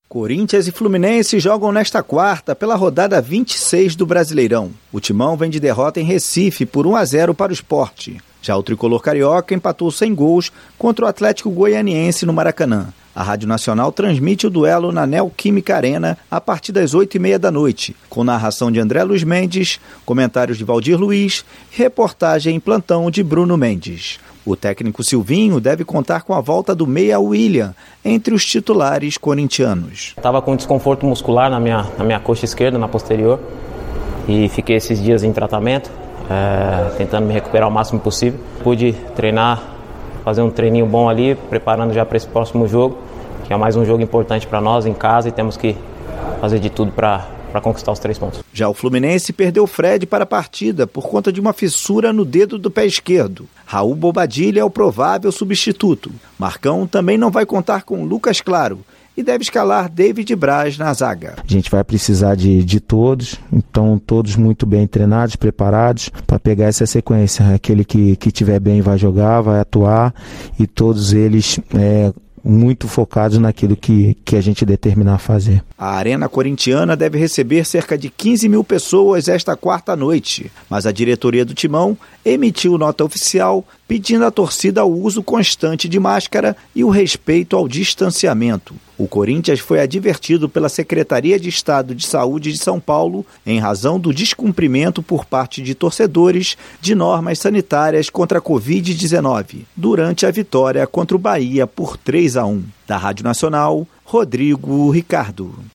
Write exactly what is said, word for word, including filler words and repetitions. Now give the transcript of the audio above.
Corinthians e Fluminense jogam nesta quarta pela rodada vinte e seis do Brasileirão. O Timão vem de derrota em Recife por um a zero para o Sport. Já o tricolor carioca empatou sem gols contra o Atlético Goianiense no Maracanã. A Rádio Nacional transmite o duelo na Neoquímica Arena a partir das oito e meia da noite, com narração de André Luiz Mendes, comentários de Valdir Luiz e reportagem em plantão de Bruno Mendes. O técnico Silvinho deve contar com a volta do meia William entre os titulares corintianos. Estava com desconforto muscular na minha, na minha coxa esquerda, na posterior, e fiquei esses dias em tratamento, é, tentando me recuperar o máximo possível. Pude treinar, fazer um treininho bom ali, preparando já para esse próximo jogo, que é mais um jogo importante para nós em casa e temos que fazer de tudo para para conquistar os três pontos. Já o Fluminense perdeu Fred para a partida por conta de uma fissura no dedo do pé esquerdo. Raul Bobadilla é o provável substituto. Marcão também não vai contar com Lucas Claro e deve escalar David Braz na zaga. A gente vai precisar de, de todos, então todos muito bem treinados, preparados para pegar essa sequência. Aquele que, que tiver bem vai jogar, vai atuar e todos eles é, muito focados naquilo que, que a gente determinar a fazer. A Arena Corintiana deve receber cerca de quinze mil pessoas esta quarta noite, mas a diretoria do Timão emitiu nota oficial pedindo à torcida o uso constante de máscara e o respeito ao distanciamento. O Corinthians foi advertido pela Secretaria de Estado de Saúde de São Paulo em razão do descumprimento por parte de torcedores de normas sanitárias contra a covid dezenove, durante a vitória contra o Bahia por três a um. Da Rádio Nacional, Rodrigo Ricardo.